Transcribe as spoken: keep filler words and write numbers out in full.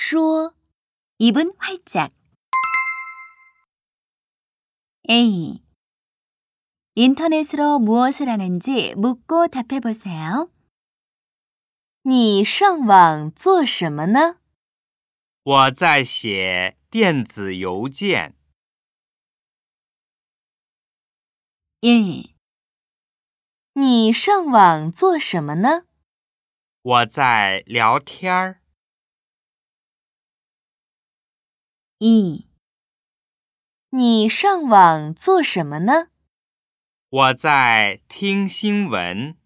说 입은 활짝. A. 인터넷으로 무엇을 하는지 묻고 답해보세요. 你上网做什么呢？ 我在写电子邮件。 일. 你上网做什么呢？ 我在聊天儿。 이. 你上网做什么呢？ 我在听新闻。